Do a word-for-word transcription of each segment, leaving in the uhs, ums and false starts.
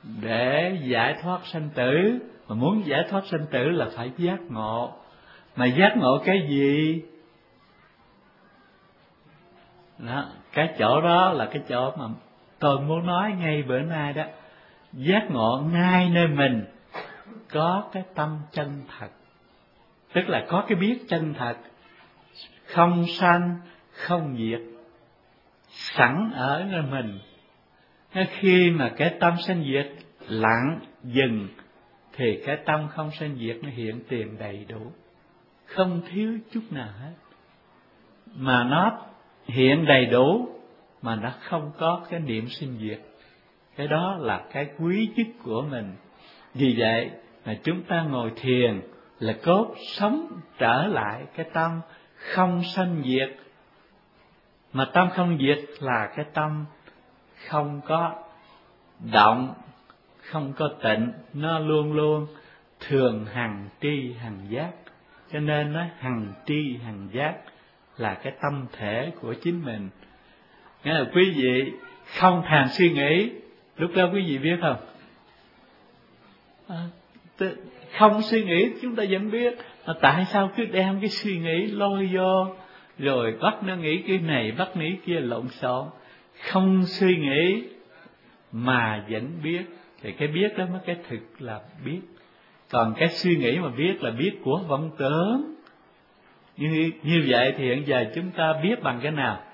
để giải thoát sanh tử. Mà muốn giải thoát sanh tử là phải giác ngộ. Mà giác ngộ cái gì? Đó, cái chỗ đó là cái chỗ mà tôi muốn nói ngay bữa nay đó. Giác ngộ ngay nơi mình có cái tâm chân thật, tức là có cái biết chân thật, không sanh không diệt, sẵn ở nơi mình. Khi mà cái tâm sanh diệt lặng dừng thì cái tâm không sanh diệt nó hiện tiền đầy đủ, không thiếu chút nào hết. Mà nó hiện đầy đủ mà nó không có cái niệm sinh diệt. Cái đó là cái quý nhất của mình. Vì vậy mà chúng ta ngồi thiền là cốt sống trở lại cái tâm không sanh diệt. Mà tâm không diệt là cái tâm không có động, không có tịnh, nó luôn luôn thường hằng tri hằng giác. Cho nên nó hằng tri hằng giác là cái tâm thể của chính mình. Nghĩa là quý vị không thèm suy nghĩ, lúc đó quý vị biết không? À, không suy nghĩ chúng ta vẫn biết. Mà tại sao cứ đem cái suy nghĩ lôi vô, rồi bắt nó nghĩ cái này, bắt nghĩ kia lộn xộn. Không suy nghĩ mà vẫn biết, thì cái biết đó mới cái thực là biết. Còn cái suy nghĩ mà biết là biết của vọng tưởng. Như, như vậy thì hiện giờ chúng ta biết bằng cái nào?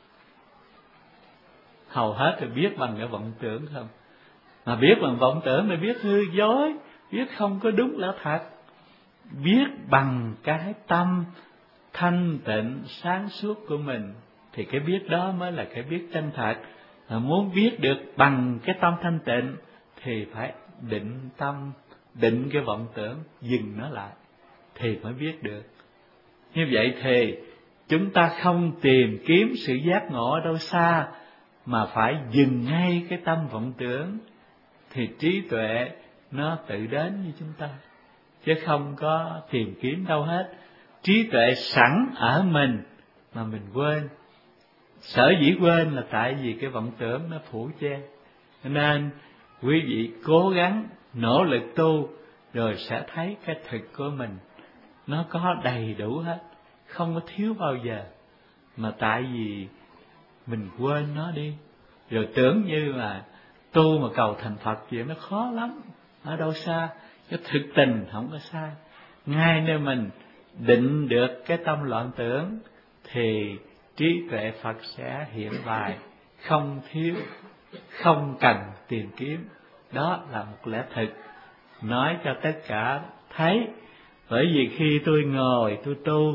Hầu hết thì biết bằng cái vọng tưởng không. Mà biết bằng vọng tưởng thì biết hư dối, biết không có đúng là thật. Biết bằng cái tâm thanh tịnh sáng suốt của mình thì cái biết đó mới là cái biết chân thật. Mà muốn biết được bằng cái tâm thanh tịnh thì phải định tâm, định cái vọng tưởng, dừng nó lại thì mới biết được. Như vậy thì chúng ta không tìm kiếm sự giác ngộ ở đâu xa, mà phải dừng ngay cái tâm vọng tưởng thì trí tuệ nó tự đến với chúng ta, chứ không có tìm kiếm đâu hết. Trí tuệ sẵn ở mình mà mình quên. Sở dĩ quên là tại vì cái vọng tưởng nó phủ che. Nên quý vị cố gắng nỗ lực tu, rồi sẽ thấy cái thực của mình nó có đầy đủ hết, không có thiếu bao giờ. Mà tại vì mình quên nó đi, rồi tưởng như là tu mà cầu thành Phật chuyện nó khó lắm, ở đâu xa. Cái thực tình không có sai. Ngay nơi mình định được cái tâm loạn tưởng thì trí tuệ Phật sẽ hiện bài, không thiếu, không cần tìm kiếm. Đó là một lẽ thực, nói cho tất cả thấy. Bởi vì khi tôi ngồi tôi tu,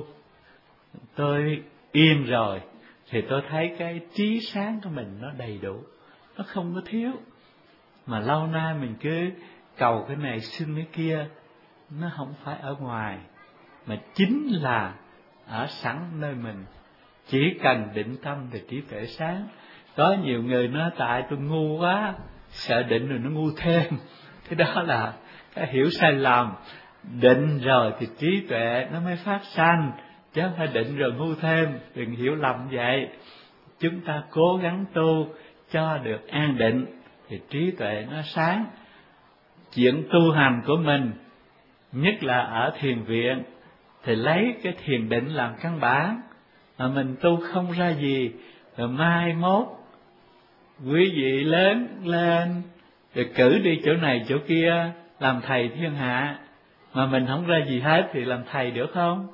tôi yên rồi thì tôi thấy cái trí sáng của mình nó đầy đủ, nó không có thiếu. Mà lâu nay mình cứ cầu cái này xin cái kia, nó không phải ở ngoài, mà chính là ở sẵn nơi mình. Chỉ cần định tâm thì trí tuệ sáng. Có nhiều người nói tại tôi ngu quá, sợ định rồi nó ngu thêm. Cái đó là cái hiểu sai lầm. Định rồi thì trí tuệ nó mới phát sanh, chứ không phải định rồi ngu thêm. Đừng hiểu lầm vậy. Chúng ta cố gắng tu cho được an định thì trí tuệ nó sáng. Chuyện tu hành của mình, nhất là ở thiền viện, thì lấy cái thiền định làm căn bản. Mà mình tu không ra gì, rồi mai mốt quý vị lớn lên rồi cử đi chỗ này chỗ kia làm thầy thiên hạ, mà mình không ra gì hết thì làm thầy được không?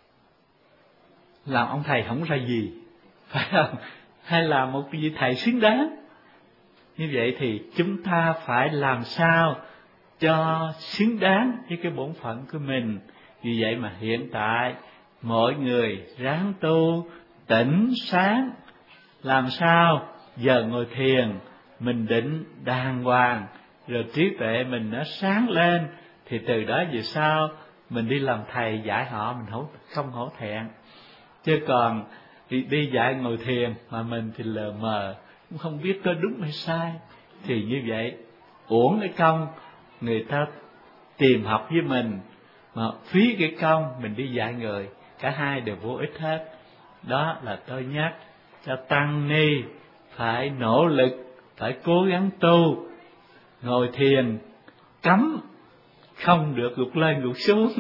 Làm ông thầy không ra gì, phải không? Hay là một vị thầy xứng đáng? Như vậy thì chúng ta phải làm sao cho xứng đáng với cái bổn phận của mình. Vì vậy mà hiện tại mỗi người ráng tu tỉnh sáng, làm sao giờ ngồi thiền mình định đàng hoàng, rồi trí tuệ mình nó sáng lên, thì từ đó về sau mình đi làm thầy dạy họ mình không không hổ thẹn. Chứ còn đi, đi dạy ngồi thiền mà mình thì lờ mờ, cũng không biết có đúng hay sai, thì như vậy uổng cái công người ta tìm học với mình, mà phí cái công mình đi dạy người, cả hai đều vô ích hết. Đó là tôi nhắc cho tăng ni phải nỗ lực, phải cố gắng tu, ngồi thiền cấm không được gục lên gục xuống.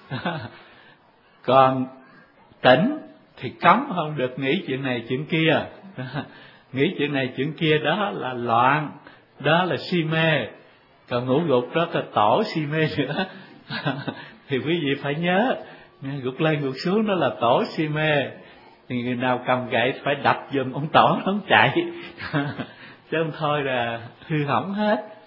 Còn tỉnh thì cấm không được nghĩ chuyện này chuyện kia. Nghĩ chuyện này chuyện kia đó là loạn, đó là si mê. Còn ngủ gục đó là tổ si mê nữa. Thì quý vị phải nhớ, gục lên gục xuống đó là tổ si mê. Thì người nào cầm gậy phải đập giùm ông tổ nó không chạy. Chứ không thôi là hư hỏng hết.